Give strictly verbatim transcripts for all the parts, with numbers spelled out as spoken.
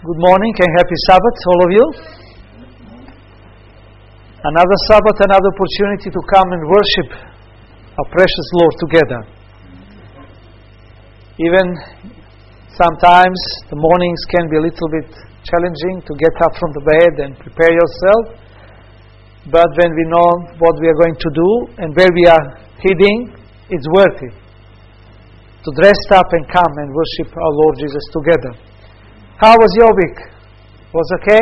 Good morning and happy Sabbath, all of you. Another Sabbath, another opportunity to come and worship our precious Lord together. Even sometimes the mornings can be a little bit challenging to get up from the bed and prepare yourself. But when we know what we are going to do and where we are heading, it's worth it to dress up and come and worship our Lord Jesus together. How was your week? Was okay?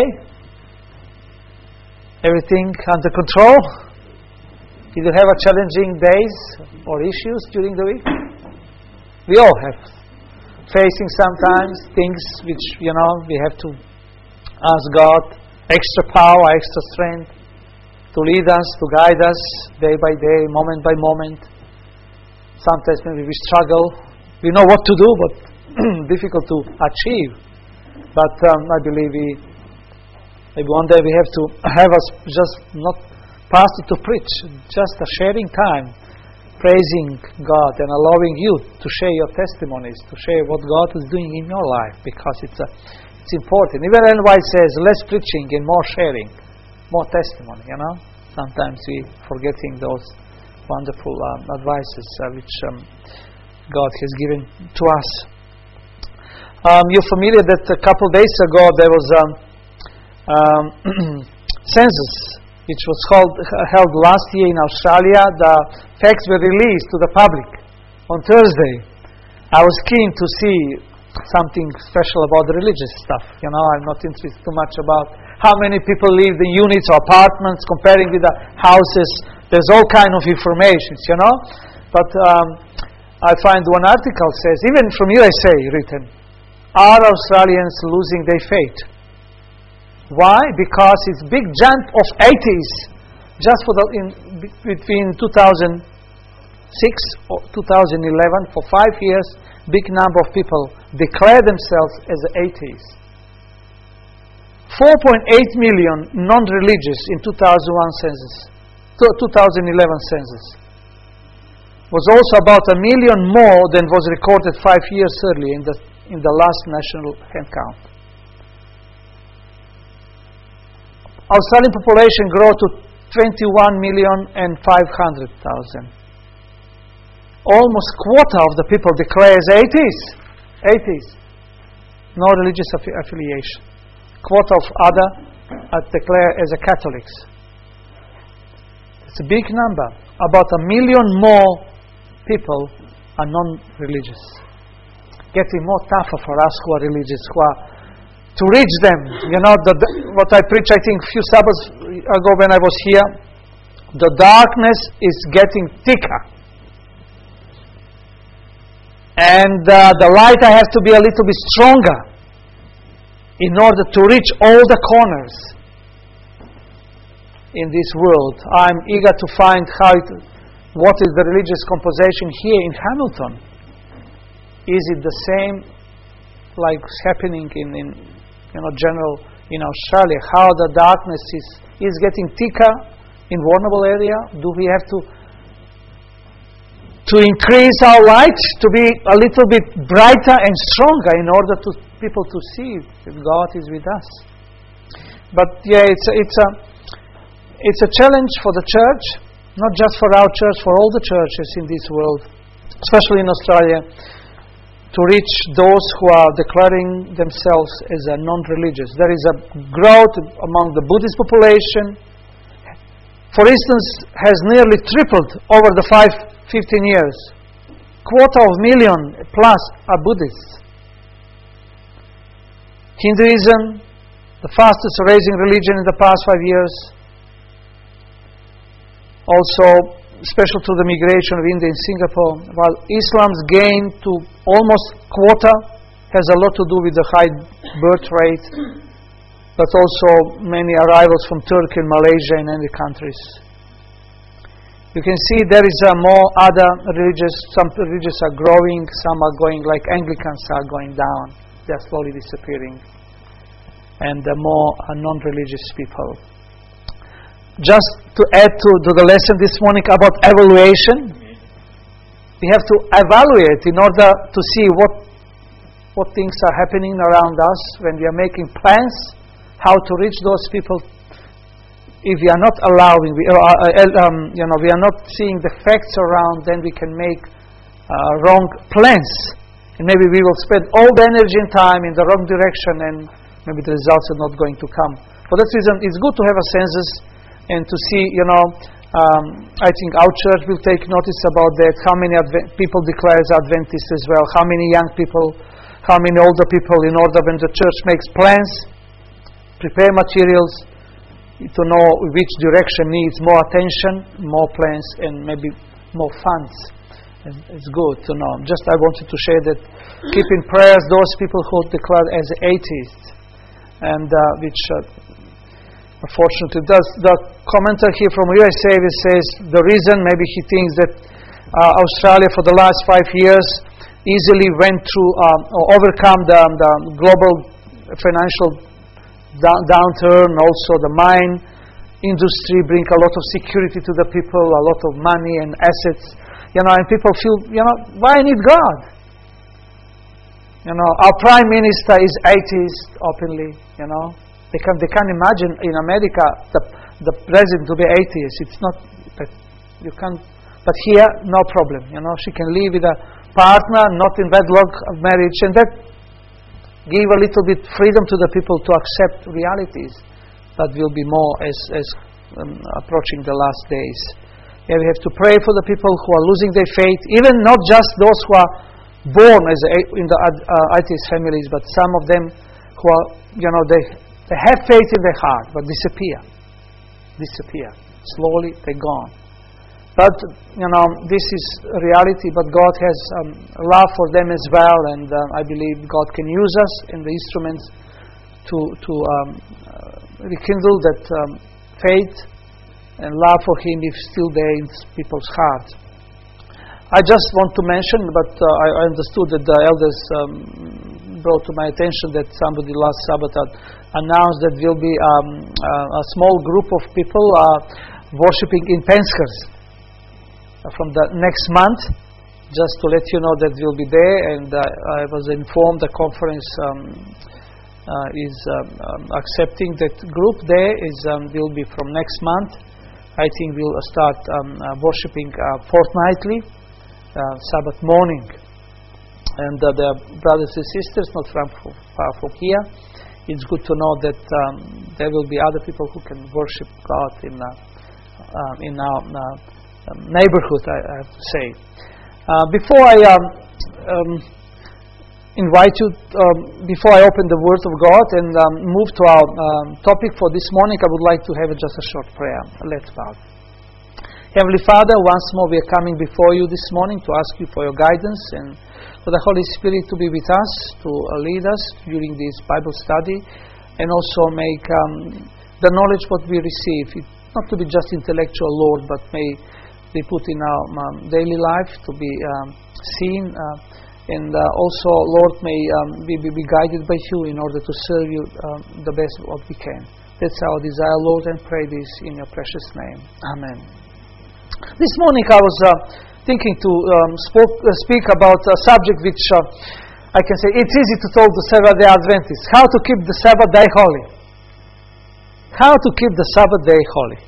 Everything under control? Did you have a challenging days or issues during the week? We all have. Facing sometimes things which, you know, we have to ask God extra power, extra strength to lead us, to guide us day by day, moment by moment. Sometimes maybe we struggle. We know what to do, but difficult to achieve. But um, I believe we, maybe one day we have to have us just not pastor to preach, just a sharing time, praising God and allowing you to share your testimonies, to share what God is doing in your life, because it's a, it's important. Even Ellen White says, less preaching and more sharing, more testimony, you know. Sometimes we forgetting those wonderful um, advices uh, which um, God has given to us. Um, you're familiar that a couple of days ago there was a um, um, census which was held, held last year in Australia. The facts were released to the public on Thursday. I was keen to see something special about the religious stuff. You know, I'm not interested too much about how many people live in units or apartments comparing with the houses. There's all kind of information, you know. But um, I find one article says, even from U S A written, are Australians losing their faith? Why? Because it's big jump of eighties just for the in between two thousand six or two thousand eleven, for five years, big number of people declare themselves as atheists. four point eight million non-religious in two thousand one census, two thousand eleven census. Was also about a million more than was recorded five years earlier in the in the last national hand count. Australian population grew to twenty-one million and five hundred thousand. Almost quarter of the people declare as atheists. Atheists. No religious affi- affiliation. Quarter of other uh, declare as a Catholics. It's a big number. About a million more people are non-religious. Getting more tougher for us who are religious, who are to reach them. You know, the, the, what I preached, I think, a few Sabbaths ago when I was here, the darkness is getting thicker. And uh, the light I have to be a little bit stronger in order to reach all the corners in this world. I'm eager to find how it, what is the religious composition here in Hamilton. Is it the same like happening in, in you know general in Australia? How the darkness is is getting thicker in vulnerable area? Do we have to to increase our light to be a little bit brighter and stronger in order to people to see that God is with us? But yeah, it's a, it's a it's a challenge for the church, not just for our church, for all the churches in this world, especially in Australia, to reach those who are declaring themselves as a non-religious. There is a growth among the Buddhist population. For instance, has nearly tripled over the five, fifteen years. Quarter of million plus are Buddhists. Hinduism, the fastest rising religion in the past five years. Also, special to the migration of India and Singapore, while Islam's gain to almost quarter has a lot to do with the high birth rate, but also many arrivals from Turkey and Malaysia and other countries. You can see there is a more other religious, some religions are growing, some are going, like Anglicans are going down, they are slowly disappearing, and the more are non-religious people. Just to add to, to the lesson this morning about evaluation, we have to evaluate in order to see what what things are happening around us, when we are making plans how to reach those people, if we are not allowing, we, uh, uh, um, you know, we are not seeing the facts around, then we can make uh, wrong plans. And maybe we will spend all the energy and time in the wrong direction, and maybe the results are not going to come. For that reason, it's good to have a census and to see, you know, um, I think our church will take notice about that, how many Advent people declare as Adventists as well, how many young people, how many older people, in order when the church makes plans, prepare materials, to know which direction needs more attention, more plans, and maybe more funds. And it's good to know. Just I wanted to share that. Keep in prayers those people who declare as atheists, and uh, which uh, unfortunately does. The commenter here from U S A says the reason maybe he thinks that uh, Australia for the last five years easily went through um, or overcome the, the global financial downturn, also the mine industry bring a lot of security to the people, a lot of money and assets, you know, and people feel, you know, why I need God? You know, our prime minister is atheist openly, you know. They can they can't imagine in America the the president to be atheist. It's not that you can't, but here no problem, you know. She can live with a partner, not in wedlock of marriage, and that give a little bit freedom to the people to accept realities that will be more as, as um, approaching the last days. Yeah, we have to pray for the people who are losing their faith, even not just those who are born as a, in the uh, atheist families, but some of them who are, you know, they, they have faith in their heart, but disappear. Disappear. Slowly, they're gone. But, you know, this is reality, but God has um, love for them as well, and uh, I believe God can use us in the instruments to, to um, uh, rekindle that um, faith and love for Him if still there in people's hearts. I just want to mention, but uh, I, I understood that the elders um, brought to my attention that somebody last Sabbath had announced that will be um, uh, a small group of people uh, worshipping in Penskers from the next month, just to let you know that we'll be there. And uh, I was informed the conference um, uh, is um, um, accepting that group there is um, will be from next month. I think we'll start um, uh, worshipping uh, fortnightly, uh, Sabbath morning. And uh, the brothers and sisters not from far from here, it's good to know that um, there will be other people who can worship God in uh, uh, in our uh, Um, neighborhood, I, I have to say. Uh, before I um, um, invite you, um, before I open the Word of God and um, move to our um, topic for this morning, I would like to have just a short prayer. Let's bow. Heavenly Father, once more we are coming before you this morning to ask you for your guidance and for the Holy Spirit to be with us, to uh, lead us during this Bible study, and also make um, the knowledge what we receive, it, not to be just intellectual, Lord, but may be put in our um, daily life to be um, seen, uh, and uh, also, Lord, may um, we be, be guided by you in order to serve you um, the best what we can. That's our desire, Lord, and pray this in your precious name. Amen. This morning I was uh, thinking to um, spoke, uh, speak about a subject which uh, I can say it's easy to tell the Seventh-day Adventists how to keep the Sabbath day holy. How to keep the Sabbath day holy.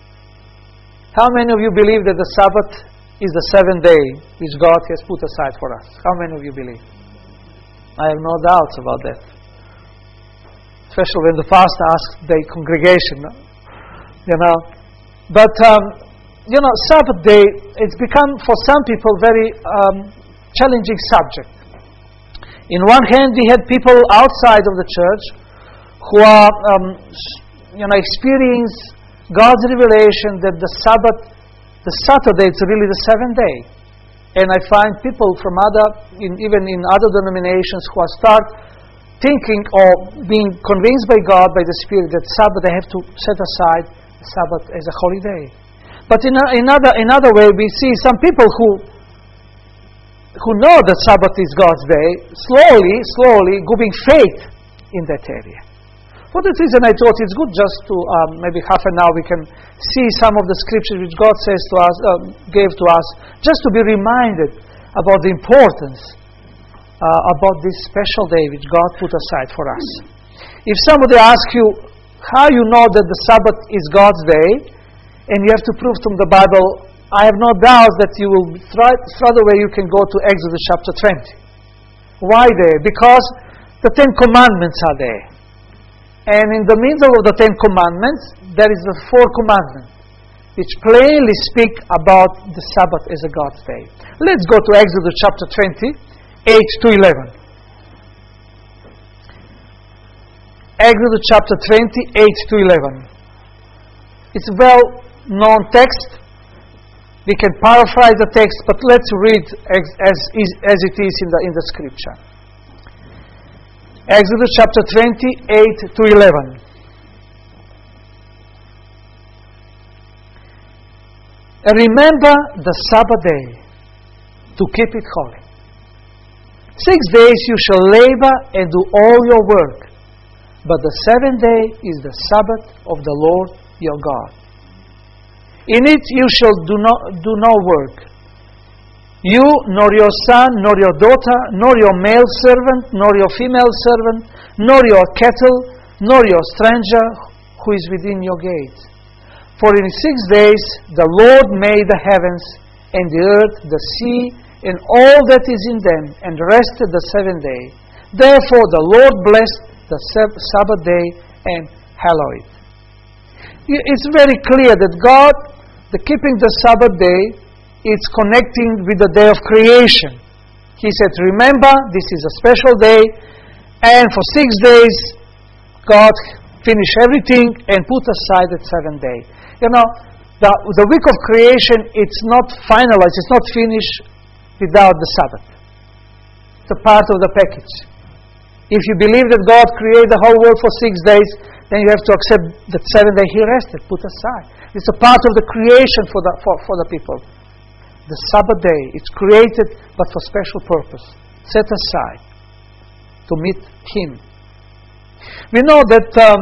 How many of you believe that the Sabbath is the seventh day which God has put aside for us? How many of you believe? I have no doubts about that. Especially when the pastor asks the congregation, you know. But, um, you know, Sabbath day, it's become for some people very um, challenging subject. In one hand, we had people outside of the church who are, um, you know, experiencing God's revelation that the Sabbath, the Saturday, it's really the seventh day. And I find people from other, in, even in other denominations, who are start thinking or being convinced by God, by the Spirit, that Sabbath, they have to set aside the Sabbath as a holiday. But in another, another way, we see some people who who know that Sabbath is God's day, slowly, slowly giving faith in that area. For that reason, I thought it's good just to, um, maybe half an hour, we can see some of the scriptures which God says to us, uh, gave to us, just to be reminded about the importance about this special day which God put aside for us. If somebody asks you how you know that the Sabbath is God's day, and you have to prove from the Bible, I have no doubt that you will straight, straight away you can go to Exodus chapter twenty. Why there? Because the Ten Commandments are there. And in the middle of the Ten Commandments, there is the Four Commandments, which plainly speak about the Sabbath as a God's day. Let's go to Exodus chapter twenty, eight to eleven. Exodus chapter twenty, eight to eleven. It's a well-known text. We can paraphrase the text, but let's read as, as, as it is in the, in the scripture. Exodus chapter twenty, eight to eleven. Remember the Sabbath day to keep it holy. Six days you shall labor and do all your work, but the seventh day is the Sabbath of the Lord your God. In it you shall do no, do no work, you, nor your son, nor your daughter, nor your male servant, nor your female servant, nor your cattle, nor your stranger who is within your gates. For in six days the Lord made the heavens and the earth, the sea, and all that is in them, and rested the seventh day. Therefore the Lord blessed the Sabbath day and hallowed it. It's very clear that God, the keeping the Sabbath day, it's connecting with the day of creation. He said, remember, this is a special day, and for six days God finished everything and put aside that seventh day. You know, the, the week of creation, it's not finalized, it's not finished without the Sabbath. It's a part of the package. If you believe that God created the whole world for six days, then you have to accept that seventh day He rested, put aside. It's a part of the creation for the, for, for the people. The Sabbath day, it's created but for special purpose, set aside to meet Him. We know that um,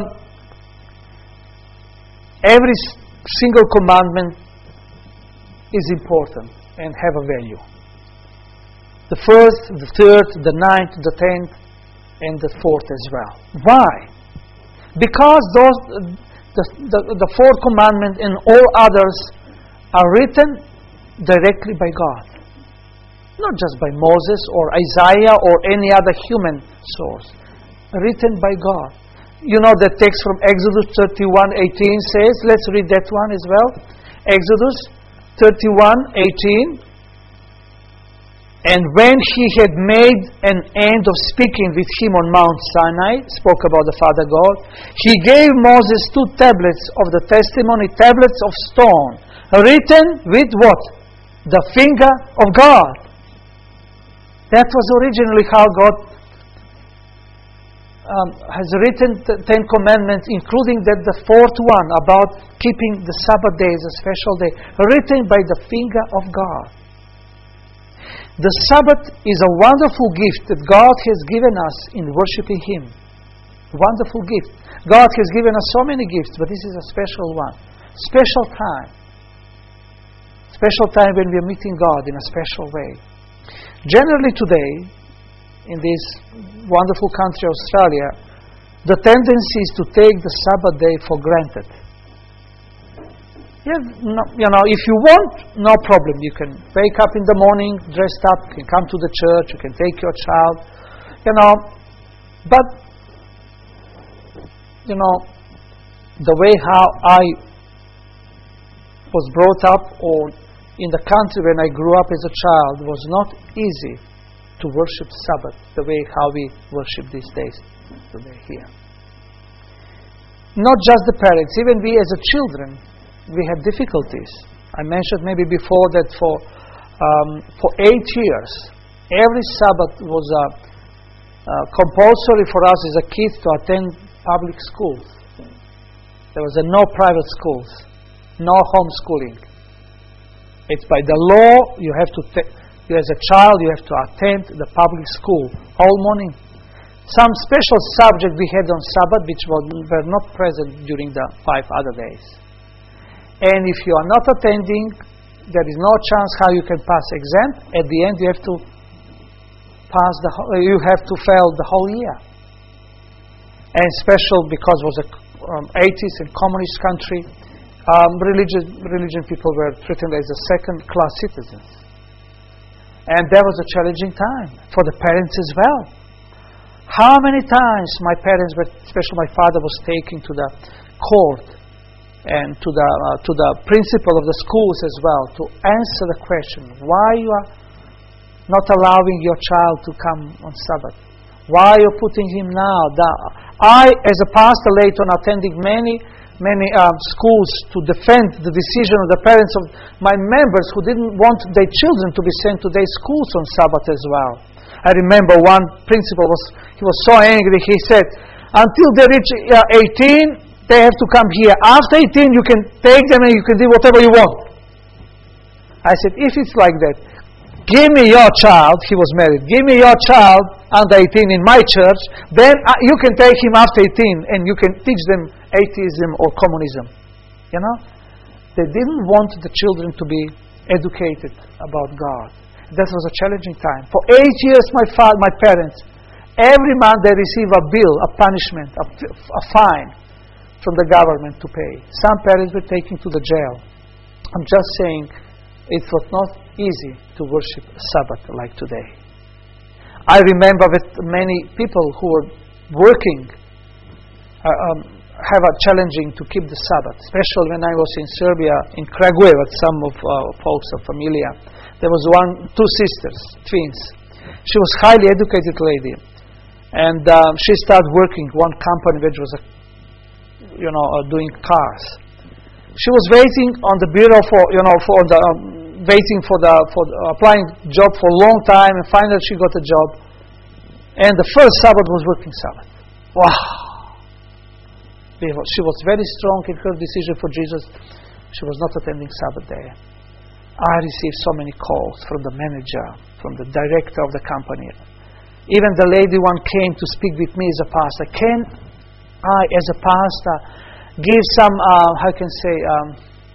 every single commandment is important and have a value. The first, the third, the ninth, the tenth, and the fourth as well. Why? Because those, the, the, the fourth commandment and all others are written directly by God. Not just by Moses or Isaiah or any other human source. Written by God. You know the text from Exodus thirty-one eighteen says, let's read that one as well. Exodus thirty-one eighteen. And when he had made an end of speaking with him on Mount Sinai, spoke about the Father God, he gave Moses two tablets of the testimony, tablets of stone, written with what? The finger of God. That was originally how God um, has written the Ten Commandments, including that the fourth one about keeping the Sabbath day as a special day, written by the finger of God. The Sabbath is a wonderful gift that God has given us in worshiping Him. Wonderful gift. God has given us so many gifts, but this is a special one. Special time. Special time when we are meeting God in a special way. Generally today, in this wonderful country, Australia, the tendency is to take the Sabbath day for granted. Yeah, no, you know, if you want, no problem. You can wake up in the morning, dressed up, you can come to the church, you can take your child, you know. But, you know, the way how I was brought up, or in the country when I grew up as a child, was not easy to worship Sabbath the way how we worship these days today here. Not just the parents, even we as a children, we had difficulties. I mentioned maybe before that for um, for eight years, every Sabbath was uh, uh, compulsory for us as a kids to attend public schools. There was uh, no private schools, no homeschooling. It's by the law you have to, te- you as a child, you have to attend the public school all morning. Some special subject we had on Sabbath which were not present during the five other days. And if you are not attending, there is no chance how you can pass exam. At the end, you have to pass the whole, you have to fail the whole year. And special because it was a um, eighties and communist country, um, religious religion people were treated as a second-class citizens. And that was a challenging time for the parents as well. How many times my parents, but especially my father, was taken to the court and to the uh, to the principal of the schools as well to answer the question, why you are not allowing your child to come on Sabbath? Why are you putting him now down? I, as a pastor, later on attending many, many um, schools to defend the decision of the parents of my members who didn't want their children to be sent to their schools on Sabbath as well. I remember one principal was he was so angry. He said, "Until they reach uh, eighteen, they have to come here. After eighteen, you can take them and you can do whatever you want." I said, "If it's like that, give me your child." He was married. "Give me your child under eighteen in my church. Then uh, you can take him after eighteen and you can teach them atheism or communism." You know, they didn't want the children to be educated about God. That was a challenging time. For eight years, my father, my parents, every month they receive a bill, a punishment, a, a fine from the government to pay. Some parents were taken to the jail. I'm just saying, it was not easy to worship Sabbath like today. I remember that many people who were working uh, um, have a challenging to keep the Sabbath, especially when I was in Serbia, in Kragujevac. Some of uh, folks are familiar. There was one, two sisters, twins. She was a highly educated lady, and um, she started working one company which was, a, you know, uh, doing cars. She was waiting on the bureau for, you know, for the um, waiting for the for the, uh, applying job for a long time, and finally she got a job. And the first Sabbath was working Sabbath. Wow! She was very strong in her decision for Jesus. She was not attending Sabbath day. I received so many calls from the manager, from the director of the company. Even the lady one came to speak with me as a pastor. Can I, as a pastor, give some, uh, how can I say, um,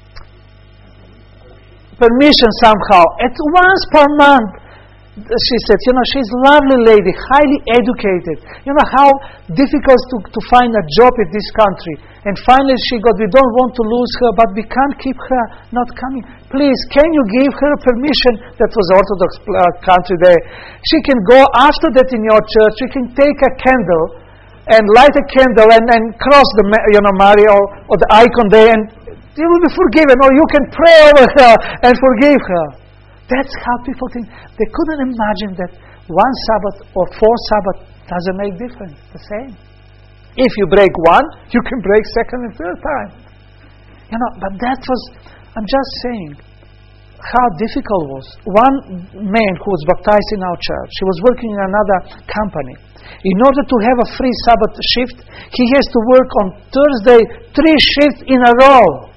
permission somehow, at once per month? She said, you know, she's a lovely lady, highly educated. You know how difficult to, to find a job in this country. And finally she got, we don't want to lose her, but we can't keep her not coming. Please, can you give her permission? That was Orthodox uh, country there. She can go after that in your church. You can take a candle and light a candle and, and cross the, you know, Mary or, or the icon there, and you will be forgiven. Or you can pray over her and forgive her. That's how people think. They couldn't imagine that one Sabbath or four Sabbath doesn't make difference. The same. If you break one, you can break second and third time. You know, but that was, I'm just saying, how difficult it was. One man who was baptized in our church, he was working in another company. In order to have a free Sabbath shift, he has to work on Thursday three shifts in a row.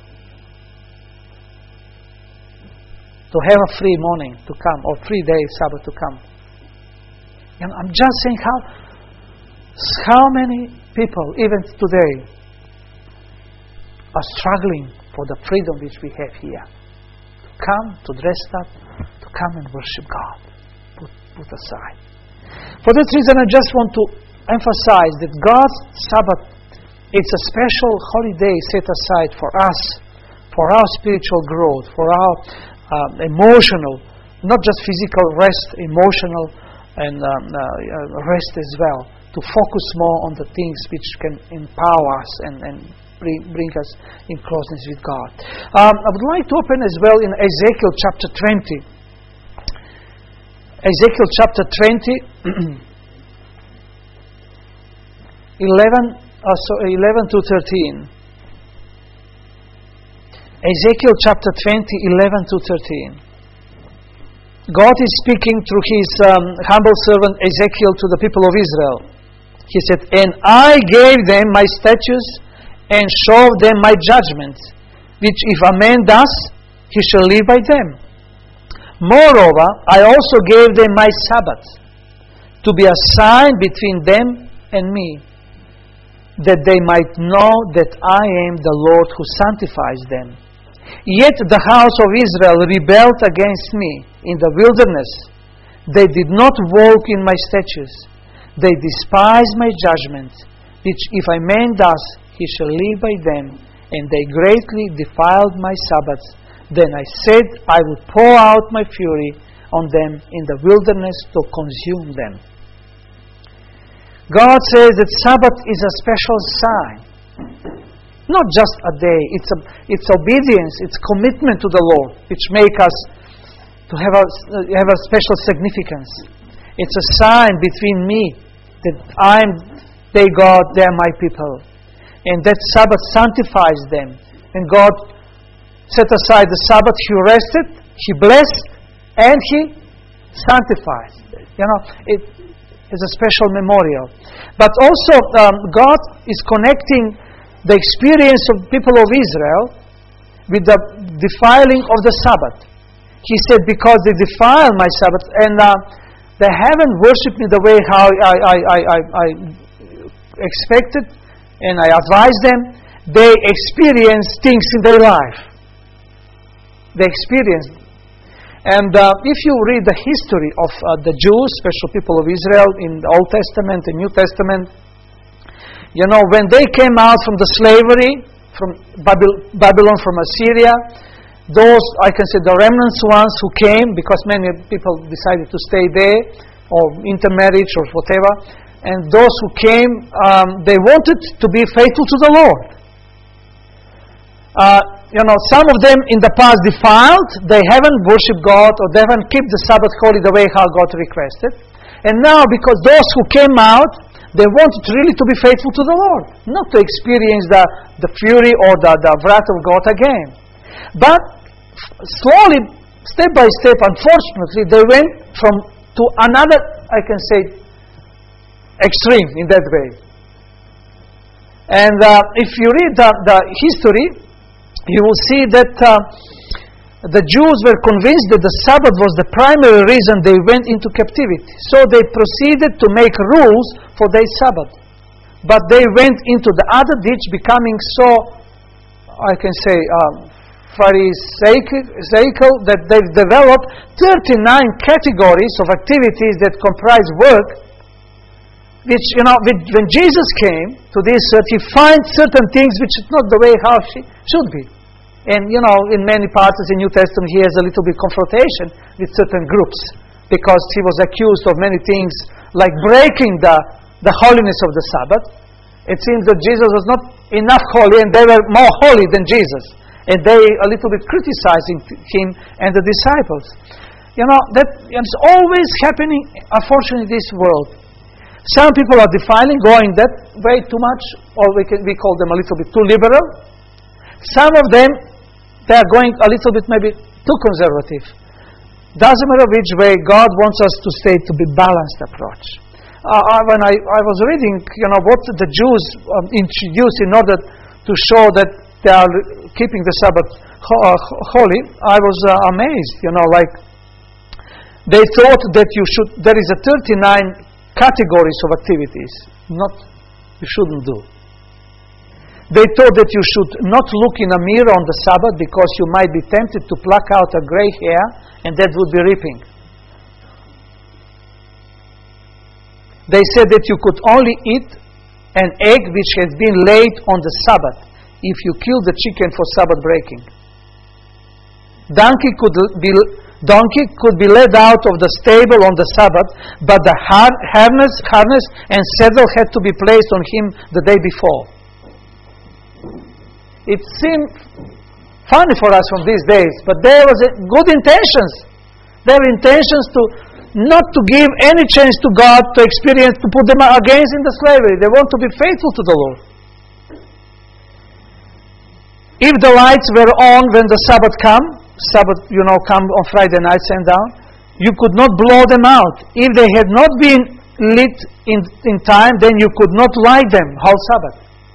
To have a free morning to come, or free day Sabbath to come. And I'm just saying how, how many people, even today, are struggling for the freedom which we have here. To come, to dress up, to come and worship God. Put, put aside. For that reason, I just want to emphasize that God's Sabbath, it's a special holiday set aside for us, for our spiritual growth, for our Uh, emotional, not just physical rest, emotional and um, uh, rest as well, to focus more on the things which can empower us and, and bring, bring us in closeness with God. Um, I would like to open as well in Ezekiel chapter twenty. Ezekiel chapter twenty, eleven, uh, so eleven to thirteen. Ezekiel chapter twenty, eleven to thirteen. God is speaking through His um, humble servant Ezekiel to the people of Israel. He said, "And I gave them my statutes and showed them my judgments, which if a man does, he shall live by them. Moreover, I also gave them my Sabbaths, to be a sign between them and me, that they might know that I am the Lord who sanctifies them. Yet the house of Israel rebelled against me in the wilderness. They did not walk in my statutes. They despised my judgments, which if a man does, he shall live by them. And they greatly defiled my Sabbaths. Then I said, I would pour out my fury on them in the wilderness to consume them. God says that Sabbath is a special sign. Not just a day. It's, a, it's obedience, it's commitment to the Lord, which make us to have a, have a special significance. It's a sign between me that I'm their God, they are my people. And that Sabbath sanctifies them. And God set aside the Sabbath, He rested, He blessed, and He sanctified. You know, it is a special memorial. But also, um, God is connecting the experience of people of Israel with the defiling of the Sabbath. He said, because they defile my Sabbath, and uh, they haven't worshipped me the way how I, I, I, I, I expected, and I advised them, they experience things in their life. They experience. And uh, if you read the history of uh, the Jews, special people of Israel, in the Old Testament and New Testament, you know, when they came out from the slavery, from Babylon, from Assyria, those, I can say, the remnants ones who came, because many people decided to stay there, or intermarriage, or whatever, and those who came, um, they wanted to be faithful to the Lord. Uh, you know, some of them in the past defiled, they haven't worshipped God, or they haven't kept the Sabbath holy the way how God requested. And now, because those who came out, they wanted really to be faithful to the Lord, not to experience the, the fury or the, the wrath of God again. But slowly, step by step, unfortunately, they went from to another, I can say, extreme in that way. And uh, if you read the, the history, you will see that uh, the Jews were convinced that the Sabbath was the primary reason they went into captivity. So they proceeded to make rules for their Sabbath. But they went into the other ditch, becoming so, I can say, um, Pharisaical, that they've developed thirty-nine categories of activities that comprise work, which, you know, when Jesus came to this earth, He finds certain things which is not the way how she should be. And, you know, in many parts of the New Testament, He has a little bit confrontation with certain groups, because He was accused of many things, like breaking the, the holiness of the Sabbath. It seems that Jesus was not enough holy, and they were more holy than Jesus. And they a little bit criticizing Him and the disciples. You know, that is always happening, unfortunately, in this world. Some people are defiling, going that way too much, or we can, we call them a little bit too liberal. Some of them, they are going a little bit maybe too conservative. Doesn't matter which way, God wants us to stay to be balanced approach. Uh, when I, I was reading, you know, what the Jews um, introduced in order to show that they are keeping the Sabbath ho- uh, holy, I was uh, amazed. You know, like they thought that you should. There is a thirty-nine categories of activities, not you shouldn't do. They thought that you should not look in a mirror on the Sabbath, because you might be tempted to pluck out a gray hair, and that would be reaping. They said that you could only eat an egg which has been laid on the Sabbath if you kill the chicken for Sabbath breaking. Donkey could be donkey could be led out of the stable on the Sabbath, but the har- harness, harness and saddle had to be placed on him the day before. It seemed funny for us from these days, but there was a good intentions. There were intentions to not to give any chance to God to experience, to put them against in the slavery. They want to be faithful to the Lord. If the lights were on when the Sabbath come, Sabbath, you know, come on Friday night, sent down, you could not blow them out. If they had not been lit in, in time, then you could not light them whole Sabbath.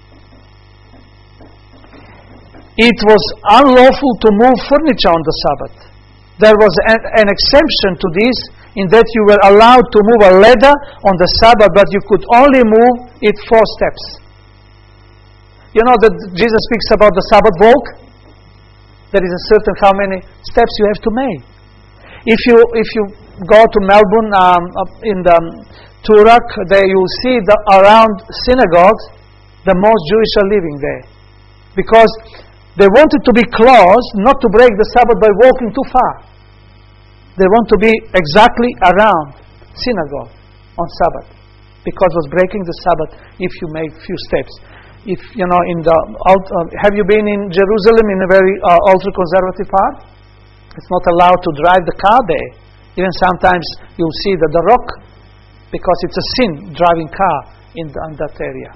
It was unlawful to move furniture on the Sabbath. There was an, an exemption to this, in that you were allowed to move a ladder on the Sabbath, but you could only move it four steps. You know that Jesus speaks about the Sabbath walk? There is a certain how many steps you have to make. If you if you go to Melbourne, um, up in the Turak, there you'll see the around synagogues, the most Jewish are living there. Because they wanted to be close, not to break the Sabbath by walking too far. They want to be exactly around synagogue on Sabbath, because it was breaking the Sabbath if you make few steps. If you know, in the uh, have you been in Jerusalem in a very uh, ultra-conservative part? It's not allowed to drive the car there. Even sometimes you'll see that the rock, because it's a sin driving car in, the, in that area.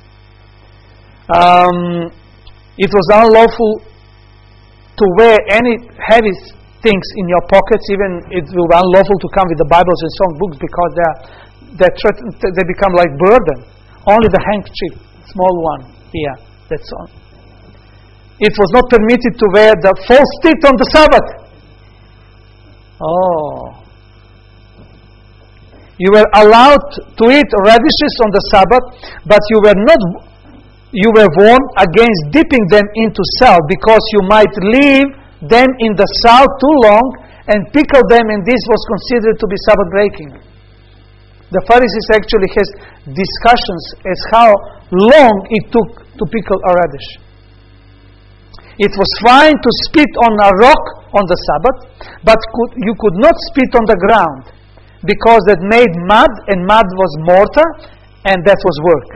Um, it was unlawful to wear any heavy things in your pockets. Even it will be unlawful to come with the Bibles and songbooks, because they are, they threaten, they become like burden. Only the handkerchief, small one here. That's all. It was not permitted to wear the false teeth on the Sabbath. Oh. You were allowed to eat radishes on the Sabbath, but you were not. You were warned against dipping them into salt, because you might leave them in the salt too long and pickle them, and this was considered to be Sabbath breaking. The Pharisees actually has discussions as how long it took to pickle a radish. It was fine to spit on a rock on the Sabbath, but could, you could not spit on the ground, because that made mud, and mud was mortar, and that was work.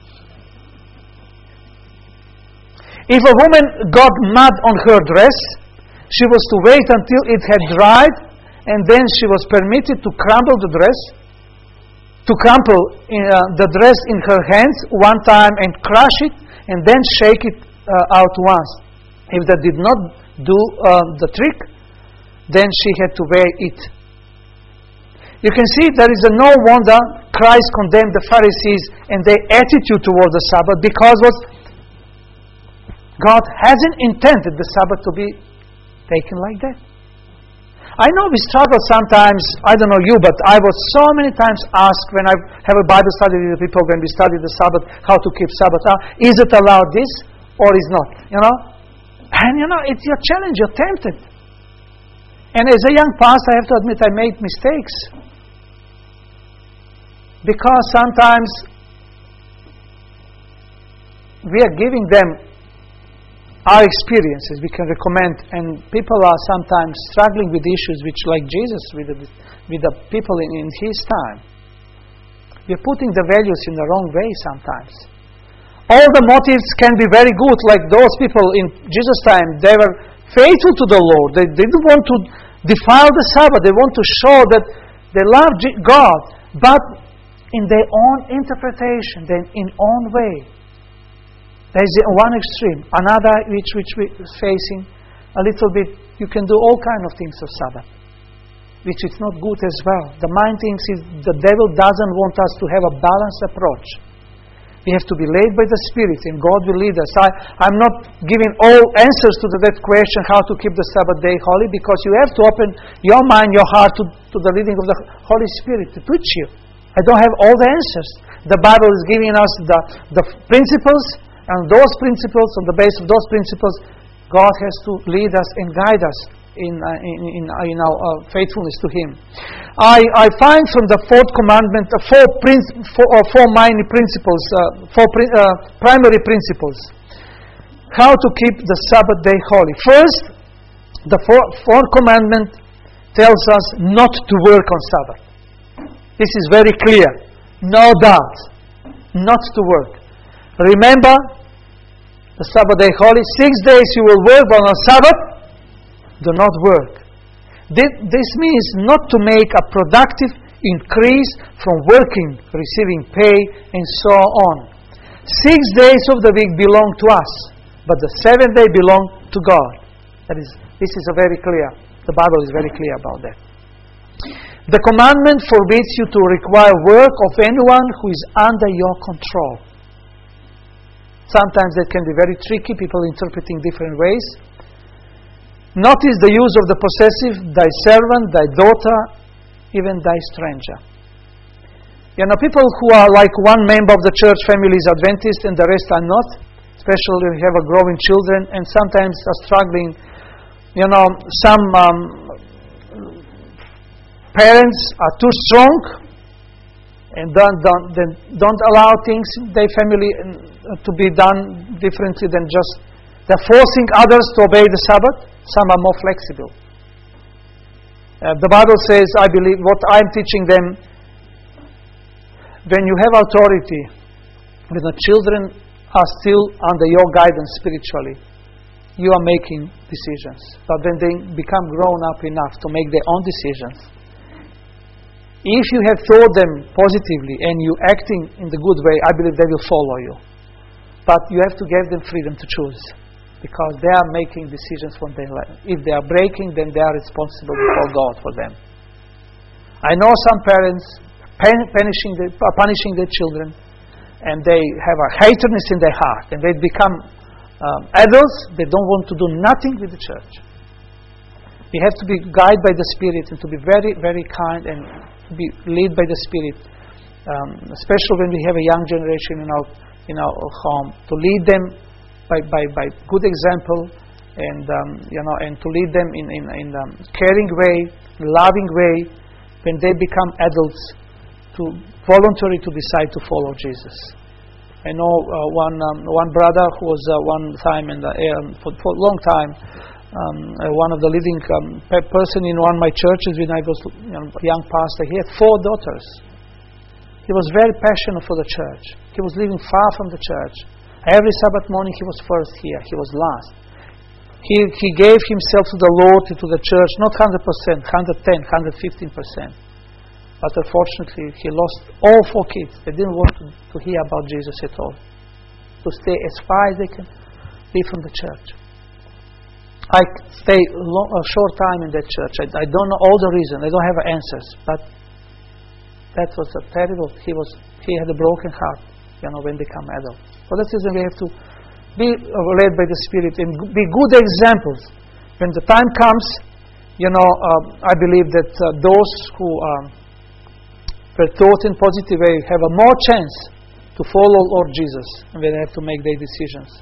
If a woman got mud on her dress, she was to wait until it had dried, and then she was permitted to crumble the dress, to crumple in, uh, the dress in her hands one time and crush it, and then shake it uh, out once. If that did not do uh, the trick, then she had to wear it. You can see there is a no wonder Christ condemned the Pharisees and their attitude towards the Sabbath, because was God hasn't intended the Sabbath to be taken like that. I know we struggle sometimes, I don't know you, but I was so many times asked when I have a Bible study with the people, when we study the Sabbath, how to keep Sabbath. Uh, is it allowed this or is not? You know? And you know, it's your challenge, you're tempted. And as a young pastor, I have to admit I made mistakes. Because sometimes we are giving them our experiences, we can recommend, and people are sometimes struggling with issues which, like Jesus, with the, with the people in, in his time. We're putting the values in the wrong way sometimes. All the motives can be very good, like those people in Jesus' time, they were faithful to the Lord. They, they didn't want to defile the Sabbath. They want to show that they love God, but in their own interpretation, their in own way. There is one extreme, another which which we are facing a little bit. You can do all kinds of things of Sabbath, which is not good as well. The mind thinks is the devil doesn't want us to have a balanced approach. We have to be led by the Spirit, and God will lead us. I, I'm not giving all answers to the, that question, how to keep the Sabbath day holy, because you have to open your mind, your heart to, to the leading of the Holy Spirit to teach you. I don't have all the answers. The Bible is giving us the, the principles, and those principles, on the basis of those principles, God has to lead us and guide us in uh, in, in, in our uh, faithfulness to Him. I, I find from the fourth commandment uh, four, princ- four, uh, four minor principles, uh, four pri- uh, primary principles, how to keep the Sabbath day holy. First, the four- fourth commandment tells us not to work on Sabbath. This is very clear, no doubt, not to work. Remember, the Sabbath day holy, six days you will work, but on Sabbath, do not work. This means not to make a productive increase from working, receiving pay, and so on. Six days of the week belong to us, but the seventh day belong to God. That is, this is a very clear. The Bible is very clear about that. The commandment forbids you to require work of anyone who is under your control. Sometimes that can be very tricky, people interpreting different ways. Notice the use of the possessive, thy servant, thy daughter, even thy stranger. You know, people who are like one member of the church family is Adventist and the rest are not, especially if you have a growing children, and sometimes are struggling. You know, some um, parents are too strong and don't, don't, then don't allow things in their family to be done differently than just they're forcing others to obey the Sabbath. Some are more flexible. Uh, the Bible says, I believe, what I'm teaching them, when you have authority, when the children are still under your guidance spiritually, you are making decisions. But when they become grown up enough to make their own decisions, if you have taught them positively and you're acting in the good way, I believe they will follow you. But you have to give them freedom to choose, because they are making decisions from their life. If they are breaking, then they are responsible before God for them. I know some parents punishing their, punishing their children, and they have a hatredness in their heart, and they become um, adults. They don't want to do nothing with the church. We have to be guided by the Spirit and to be very, very kind and to be led by the Spirit, um, especially when we have a young generation in our in our home, to lead them by by, by good example, and um, you know, and to lead them in in in um, caring way, loving way, when they become adults, to voluntarily to decide to follow Jesus. I know uh, one um, one brother who was uh, one time in the um, for, for a long time. Um, uh, one of the leading um, pe- person in one of my churches when I was you know, a young pastor. He had four daughters. He was very passionate for the church. He was living far from the church. Every Sabbath morning he was first here. He was last. He he gave himself to the Lord, to the church, not one hundred percent, one hundred ten, one hundred fifteen percent. But unfortunately, he lost all four kids. They didn't want to, to hear about Jesus at all. To stay as far as they can be from the church. I stayed long, a short time in that church. I, I don't know all the reason. I don't have answers. But that was a terrible. He was. He had a broken heart. You know, when they become adults. So that's the reason we have to be led by the Spirit and be good examples. When the time comes, you know, uh, I believe that uh, those who um, were taught in positive way have a more chance to follow Lord Jesus, and they have to make their decisions.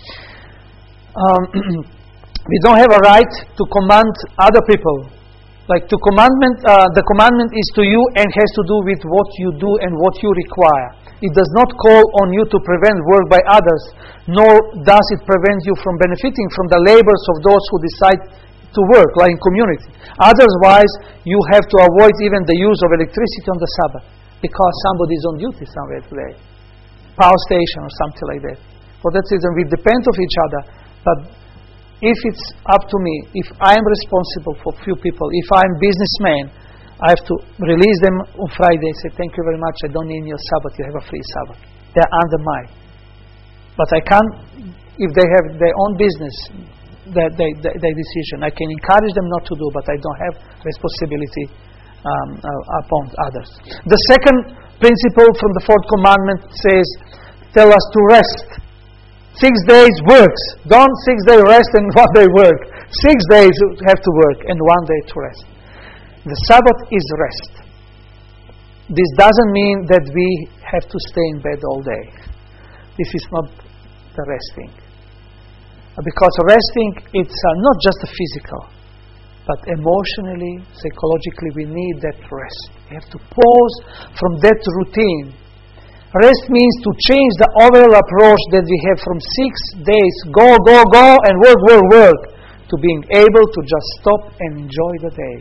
Um, We don't have a right to command other people. Like to commandment, uh, the commandment is to you and has to do with what you do and what you require. It does not call on you to prevent work by others, nor does it prevent you from benefiting from the labors of those who decide to work, like in community. Otherwise, you have to avoid even the use of electricity on the Sabbath, because somebody is on duty somewhere today. Power station or something like that. For that reason, we depend on each other, but if it's up to me, if I'm responsible for few people, if I'm businessman, I have to release them on Friday and say, thank you very much, I don't need your Sabbath, you have a free Sabbath. They're under mine. But I can't, if they have their own business, their, their, their, their decision, I can encourage them not to do, but I don't have responsibility um, uh, upon others. The second principle from the fourth commandment says, tell us to rest. Six days works. Don't six days rest and one day work. Six days have to work and one day to rest. The Sabbath is rest. This doesn't mean that we have to stay in bed all day. This is not the resting. Because resting, it's uh, not just a physical, but emotionally, psychologically, we need that rest. We have to pause from that routine. Rest means to change the overall approach that we have from six days, go, go, go, and work, work, work, to being able to just stop and enjoy the day.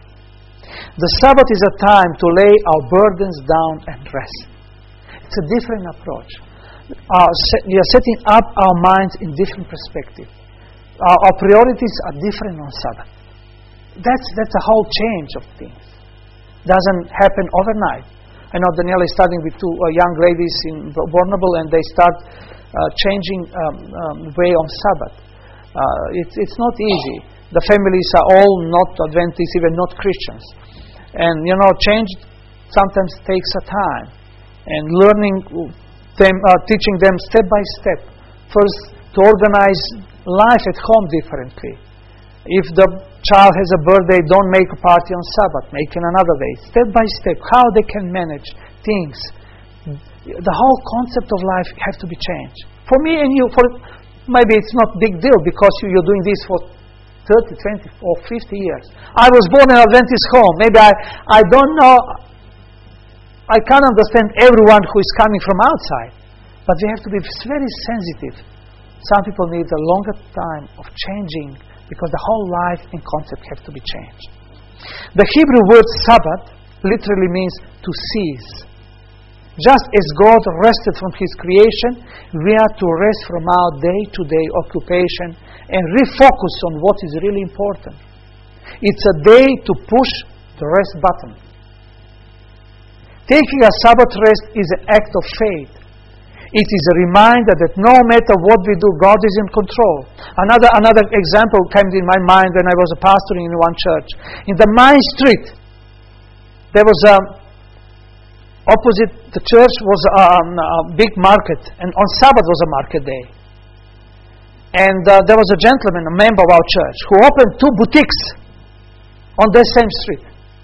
The Sabbath is a time to lay our burdens down and rest. It's a different approach. Uh, we are setting up our minds in different perspective. Our, our priorities are different on Sabbath. That's, that's a whole change of things. Doesn't happen overnight. I know Daniela is studying with two uh, young ladies in Bornable, and they start uh, changing um, um, way on Sabbath. Uh, it's it's not easy. The families are all not Adventists, even not Christians, and you know, change sometimes takes a time, and learning them, uh, teaching them step by step. First, to organize life at home differently. If the child has a birthday, don't make a party on Sabbath, make it another day. Step by step, how they can manage things. The whole concept of life has to be changed. For me and you, for maybe it's not a big deal because you, you're doing this for thirty, twenty, or fifty years. I was born in an Adventist home. Maybe I, I don't know, I can't understand everyone who is coming from outside. But we have to be very sensitive. Some people need a longer time of changing because the whole life and concept have to be changed. The Hebrew word Sabbath literally means to cease. Just as God rested from His creation, we are to rest from our day-to-day occupation and refocus on what is really important. It's a day to push the rest button. Taking a Sabbath rest is an act of faith. It is a reminder that no matter what we do, God is in control. Another, another example came in my mind when I was a pastor in one church. In the Main Street, there was a opposite the church was a, a big market, and on Sabbath was a market day. And uh, there was a gentleman, a member of our church, who opened two boutiques on the same street.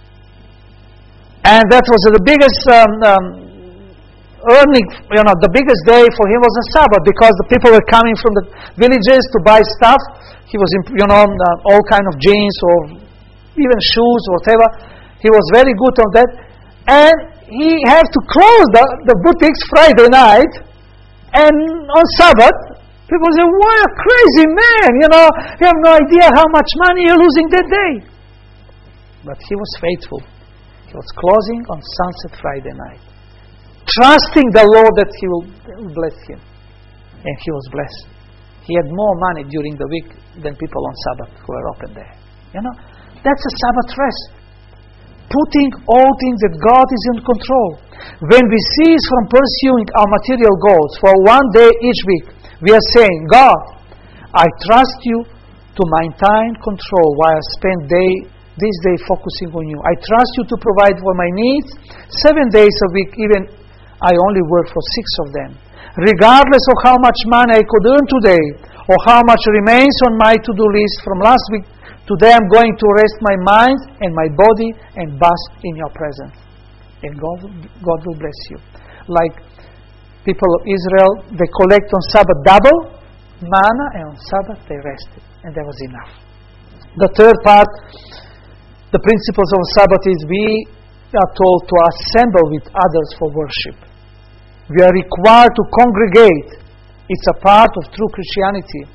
And that was the biggest um, um, earning, you know, the biggest day for him was a Sabbath, because the people were coming from the villages to buy stuff. He was, in, you know, uh, all kind of jeans or even shoes, whatever. He was very good on that. And he had to close the, the boutiques Friday night, and on Sabbath, people say, "What a crazy man, you know, you have no idea how much money you're losing that day." But he was faithful. He was closing on sunset Friday night, trusting the Lord that He will bless him. And he was blessed. He had more money during the week than people on Sabbath who were open there. You know, that's a Sabbath rest. Putting all things that God is in control. When we cease from pursuing our material goals for one day each week, we are saying, "God, I trust you to maintain control while I spend day, this day focusing on you. I trust you to provide for my needs seven days a week, even I only work for six of them. Regardless of how much money I could earn today, or how much remains on my to-do list from last week, today I'm going to rest my mind and my body and bask in your presence." And God, God will bless you. Like people of Israel, they collect on Sabbath double manna, and on Sabbath they rested. And that was enough. The third part, the principles of Sabbath, is we are told to assemble with others for worship. We are required to congregate. It's a part of true Christianity.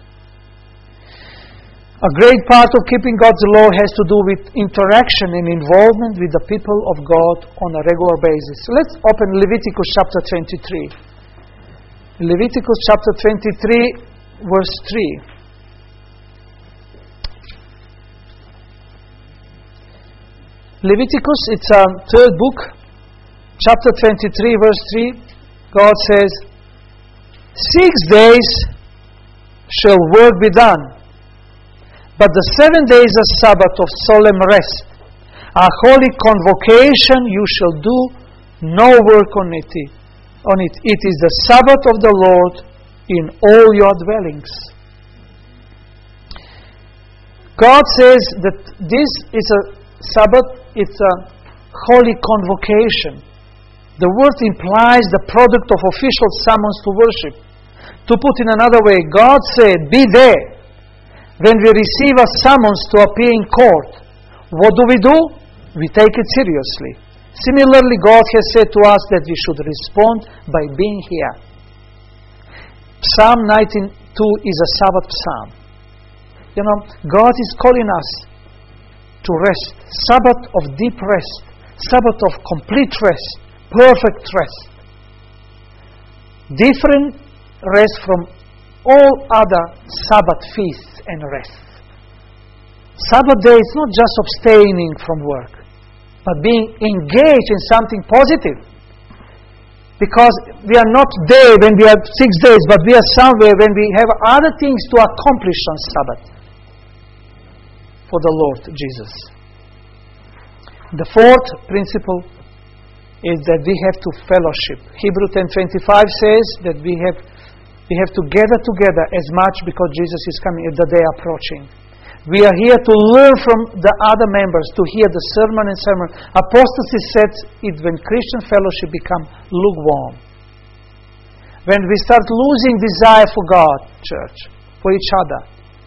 A great part of keeping God's law has to do with interaction and involvement with the people of God on a regular basis. Let's open Leviticus chapter twenty-three. Leviticus chapter twenty-three, verse three. Leviticus, it's a third book, chapter twenty-three, verse three. God says, "Six days shall work be done, but the seven days a Sabbath of solemn rest, a holy convocation. You shall do no work on it. On it, it is the Sabbath of the Lord in all your dwellings." God says that this is a Sabbath. It's a holy convocation. The word implies the product of official summons to worship. To put in another way, God said, "Be there." When we receive a summons to appear in court, what do we do? We take it seriously. Similarly, God has said to us that we should respond by being here. Psalm ninety-two is a Sabbath psalm. You know, God is calling us to rest. Sabbath of deep rest. Sabbath of complete rest. Perfect rest. Different rest from all other Sabbath feasts and rests. Sabbath day is not just abstaining from work, but being engaged in something positive. Because we are not there when we have six days, but we are somewhere when we have other things to accomplish on Sabbath for the Lord Jesus. The fourth principle is that we have to fellowship. Hebrews ten twenty-five says that we have we have to gather together as much because Jesus is coming, the day approaching. We are here to learn from the other members, to hear the sermon and sermon. Apostasy sets it when Christian fellowship becomes lukewarm. When we start losing desire for God, church, for each other,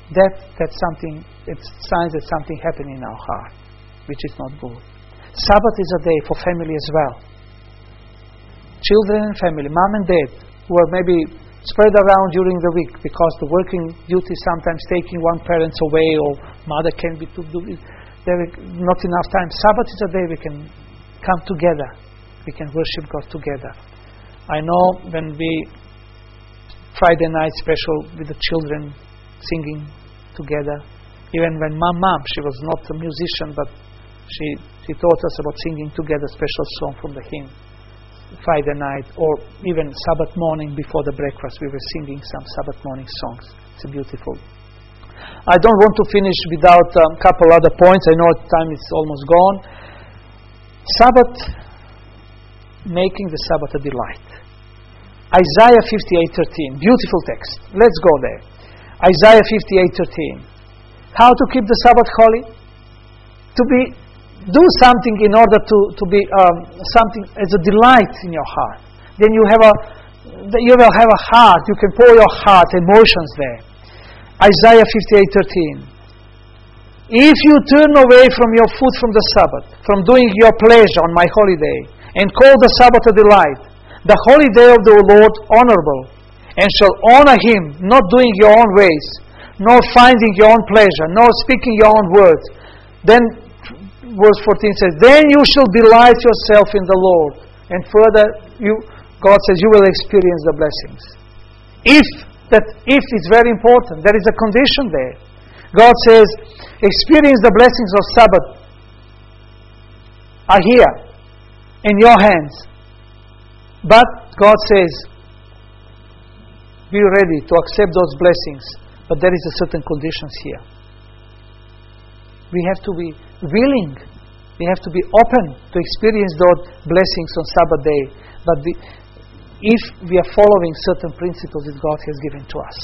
that that's something, it's signs that something happened in our heart, which is not good. Sabbath is a day for family as well. Children and family, mom and dad, who are maybe spread around during the week because the working duty sometimes taking one parent away, or mother can be to do it. There is not enough time. Sabbath is a day we can come together. We can worship God together. I know when we Friday night special with the children singing together. Even when my mom, she was not a musician, but she she taught us about singing together special song from the hymn. Friday night, or even Sabbath morning before the breakfast, we were singing some Sabbath morning songs. It's beautiful. I don't want to finish without a um, couple other points. I know time is almost gone. Sabbath, making the Sabbath a delight. Isaiah fifty-eight thirteen, beautiful text. Let's go there. Isaiah fifty-eight thirteen. How to keep the Sabbath holy? To be do something in order to to be um, something as a delight in your heart. Then you have a you will have a heart. You can pour your heart, emotions there. Isaiah fifty-eight thirteen. If you turn away from your foot from the Sabbath, from doing your pleasure on my holy day, and call the Sabbath a delight, the holy day of the Lord honorable, and shall honor him, not doing your own ways, nor finding your own pleasure, nor speaking your own words, then verse fourteen says, then you shall delight yourself in the Lord. And further, you, God says, you will experience the blessings. If, that if is very important, there is a condition there. God says, experience the blessings of Sabbath are here, in your hands. But God says, be ready to accept those blessings. But there is a certain conditions here. We have to be willing. We have to be open to experience those blessings on Sabbath day. But the, if we are following certain principles that God has given to us.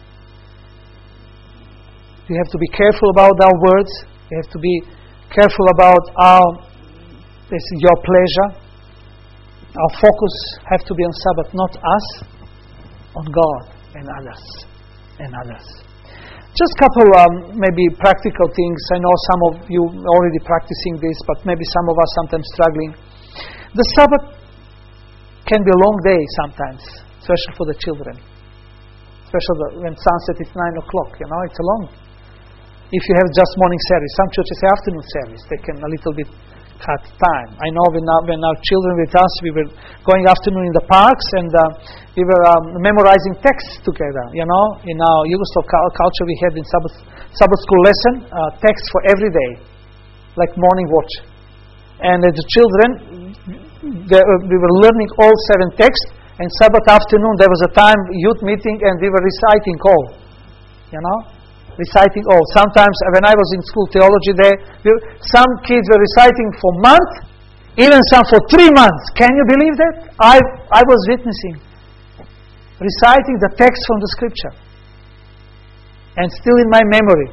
We have to be careful about our words. We have to be careful about our, this is your pleasure. Our focus has to be on Sabbath, not us, on God and others. And others. Just a couple um, maybe practical things. I know some of you are already practicing this, but maybe some of us sometimes struggling. The Sabbath can be a long day sometimes, especially for the children. Especially when sunset is nine o'clock, you know, it's a long. If you have just morning service, some churches have afternoon service, they can a little bit cut time. I know when our, when our children with us, we were going afternoon in the parks, and uh, we were um, memorizing texts together. You know, in our Yugoslav culture, we had in Sabbath, Sabbath school lesson uh, text for every day, like morning watch. And as the children, they, uh, we were learning all seven texts. And Sabbath afternoon, there was a time youth meeting, and we were reciting all. You know. Reciting all. Sometimes when I was in school theology there, some kids were reciting for a month, even some for three months. Can you believe that? I I was witnessing. Reciting the text from the scripture. And still in my memory.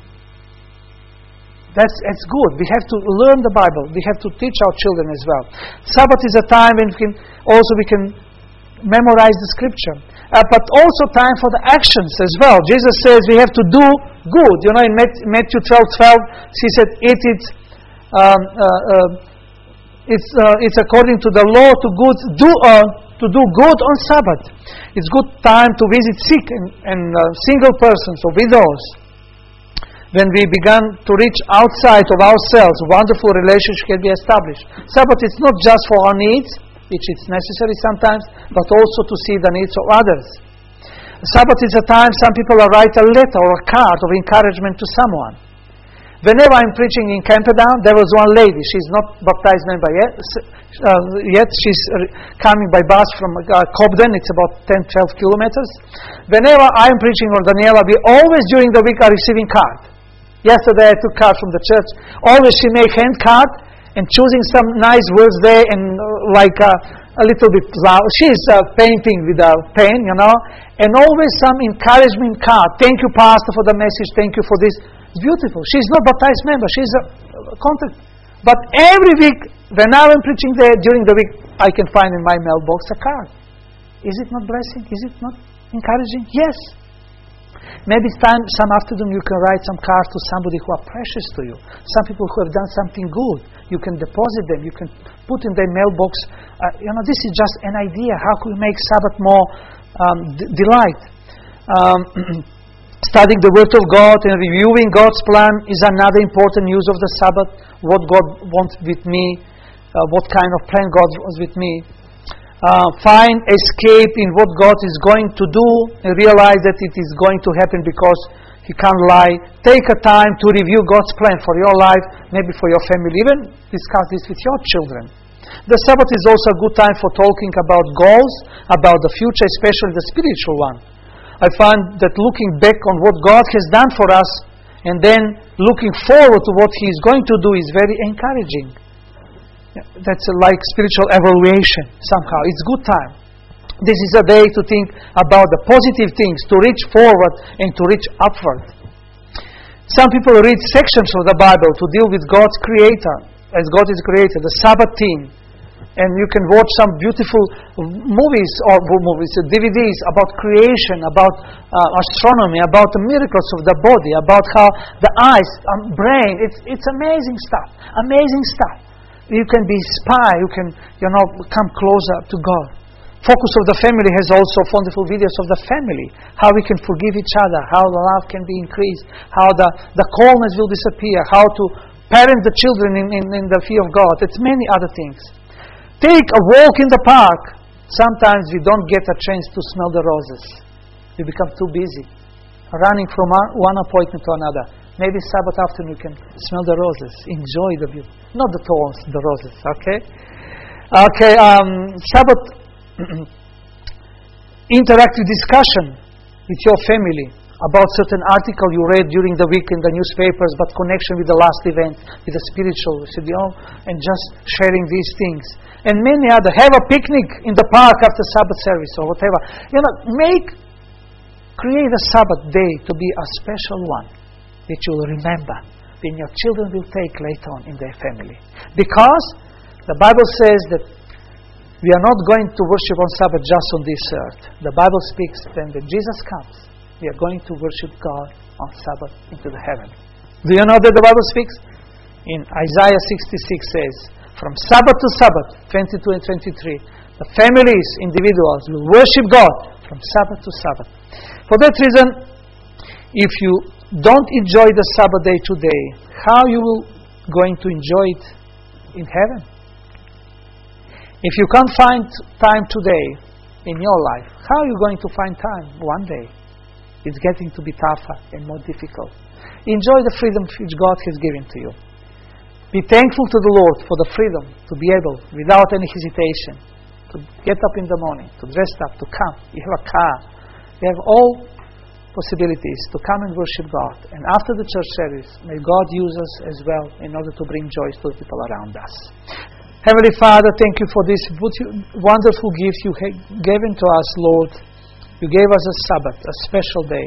That's, that's good. We have to learn the Bible. We have to teach our children as well. Sabbath is a time when we can also we can memorize the scripture. Uh, but also time for the actions as well. Jesus says we have to do good. You know, in Matthew twelve twelve, he said, "It is, um, uh, uh, it's uh, it's according to the law to good do uh, to do good on Sabbath. It's good time to visit sick and, and uh, single persons or widows. When we began to reach outside of ourselves, wonderful relationship can be established. Sabbath is not just for our needs, which is necessary sometimes, but also to see the needs of others. Sabbath is a time some people write a letter or a card of encouragement to someone. Whenever I'm preaching in Camperdown, there was one lady. She's not baptized member yet. Uh, yet she's uh, coming by bus from uh, Cobden. It's about ten to twelve kilometers. Whenever I'm preaching or Daniela, we always during the week are receiving card. Yesterday I took card from the church. Always she make hand card and choosing some nice words there and uh, like uh, a little bit loud. She's uh, painting with a pen, you know, and always some encouragement card. Thank you, Pastor, for the message. Thank you for this. It's beautiful. She's not baptized member. She's a, a contact. But every week, when I'm preaching there during the week, I can find in my mailbox a card. Is it not blessing? Is it not encouraging? Yes. Maybe time, some afternoon you can write some cards to somebody who are precious to you. Some people who have done something good. You can deposit them. You can put in their mailbox. Uh, you know, this is just an idea. How can we make Sabbath more um, d- delight? Um, studying the Word of God and reviewing God's plan is another important use of the Sabbath. What God wants with me. Uh, what kind of plan God was with me. Uh, find escape in what God is going to do and realize that it is going to happen because He can't lie. Take a time to review God's plan for your life, maybe for your family. Even discuss this with your children. The Sabbath is also a good time for talking about goals, about the future, especially the spiritual one. I find that looking back on what God has done for us and then looking forward to what He is going to do is very encouraging. That's like spiritual evaluation somehow. It's good time. This is a day to think about the positive things, to reach forward and to reach upward. Some people read sections of the Bible to deal with God's creator, as God is creator, the Sabbath theme. And you can watch some beautiful movies or movies, D V Ds about creation, about uh, astronomy, about the miracles of the body, about how the eyes, um, brain, it's, it's amazing stuff. Amazing stuff. You can be spy, you can, you know, come closer to God. Focus of the Family has also wonderful videos of the family, how we can forgive each other, how the love can be increased, how the, the coldness will disappear, how to parent the children in, in, in the fear of God. It's many other things. Take a walk in the park. Sometimes we don't get a chance to smell the roses. We become too busy, running from one appointment to another. Maybe Sabbath afternoon you can smell the roses, enjoy the beauty. Not the thorns, the roses, okay? Okay, um, Sabbath interactive discussion with your family about certain article you read during the week in the newspapers, but connection with the last event, with the spiritual, you know, and just sharing these things. And many other. Have a picnic in the park after Sabbath service or whatever. You know, make, create a Sabbath day to be a special one that you will remember, when your children will take later on in their family. Because the Bible says that we are not going to worship on Sabbath just on this earth. The Bible speaks that when Jesus comes, we are going to worship God on Sabbath into the heaven. Do you know that the Bible speaks? In Isaiah sixty-six says, from Sabbath to Sabbath, twenty-two and twenty-three, the families, individuals will worship God from Sabbath to Sabbath. For that reason, if you don't enjoy the Sabbath day today, how you will going to enjoy it in heaven? If you can't find time today in your life, how are you going to find time one day? It's getting to be tougher and more difficult. Enjoy the freedom which God has given to you. Be thankful to the Lord for the freedom to be able, without any hesitation, to get up in the morning, to dress up, to come. You have a car. You have all possibilities to come and worship God. And after the church service, may God use us as well in order to bring joy to the people around us. Heavenly Father, thank you for this wonderful gift you have given to us, Lord. You gave us a Sabbath, a special day.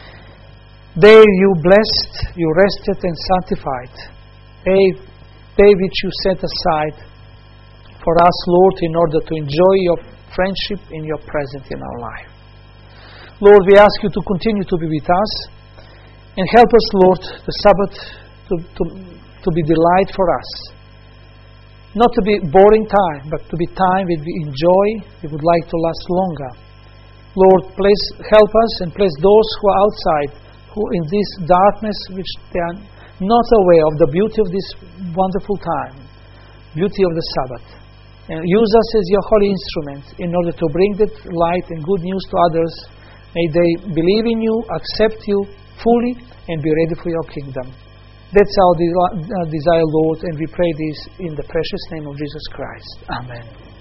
Day you blessed, you rested and sanctified. Day, day which you set aside for us, Lord, in order to enjoy your friendship in your presence in our life. Lord, we ask you to continue to be with us and help us, Lord, the Sabbath to, to, to be delight for us. Not to be boring time, but to be time that we enjoy, we would like to last longer. Lord, please help us and bless those who are outside, who in this darkness, which they are not aware of the beauty of this wonderful time, beauty of the Sabbath. And use us as your holy instruments in order to bring that light and good news to others. May they believe in you, accept you fully, and be ready for your kingdom. That's our desire, Lord, and we pray this in the precious name of Jesus Christ. Amen.